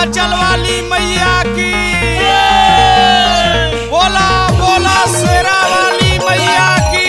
विंध्याचल वाली मैया की बोला बोला शेरा वाली मैया की।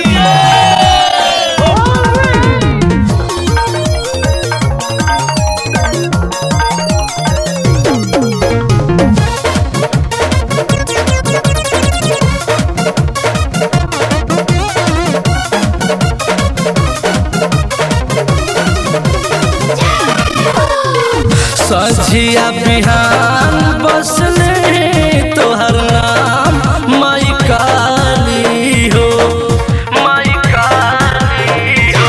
सझिया बिहान बसले तोहर नाम माई काली हो, माई काली हो।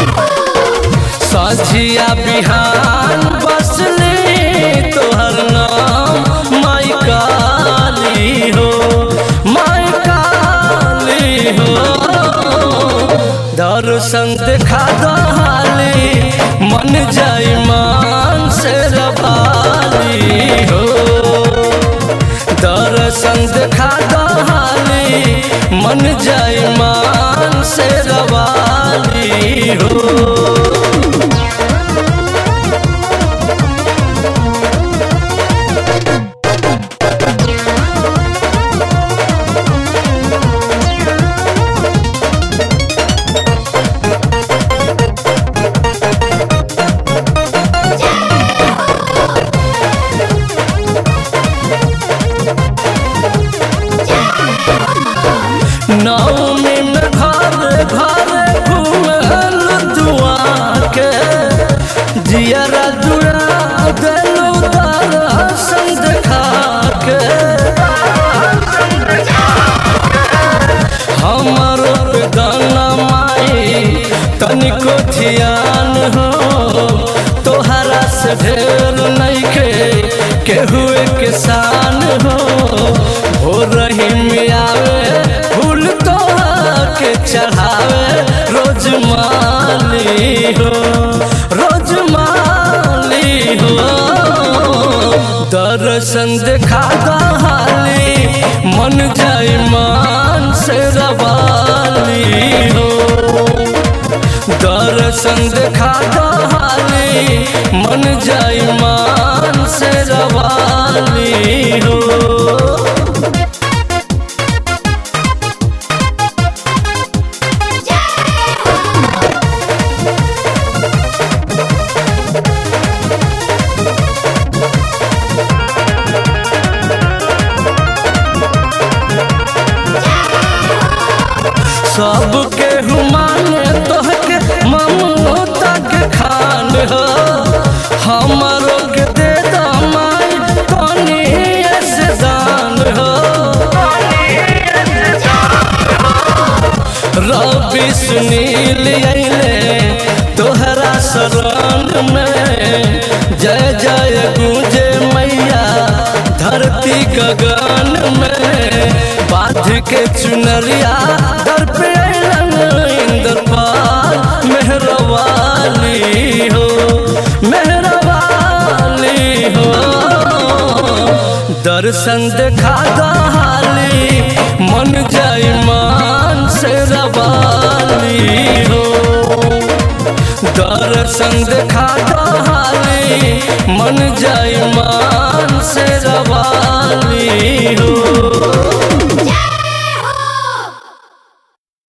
सझिया बिहान बसले तोहर नाम माई काली हो, माई काली हो। दर्शन देखा दहाली मन जाई मान से रवाली हो। दर्शन देखा दहाली मन जाई मान से रवाली हो। नवमी में घर घर घूमल दुआ के जियरा जुड़ा देलू दर्शन देखा के। हमारो पे गाना माई तनिको ध्यान हो, तोहरा से ढेर नइखे केहू के शान हो। हो रही मियावे फूल तो के चढ़ावे रोज माली हो, रोज माली हो। दर्शन देखा दहाली मन जाई मान से रवाली हो। दर्शन देखा दहाली मन जाई मान से रवाली हो। सबके हुमाने तोहके ममता के खान हो। हमारो के दे दमाई तनी ऐसे दान हो। रवि सुनील अइले तोहरा शरण में, जय जय गूंजे मैया धरती गगन में। बाध के चुनरिया दर पे इंद्रपाल मेहरवाली हो, मेहरवाली हो। दर्शन देखा दहाली मन जाई मान से रवाली हो। दर्शन देखा दहाली मन जाई मान से रवाली हो।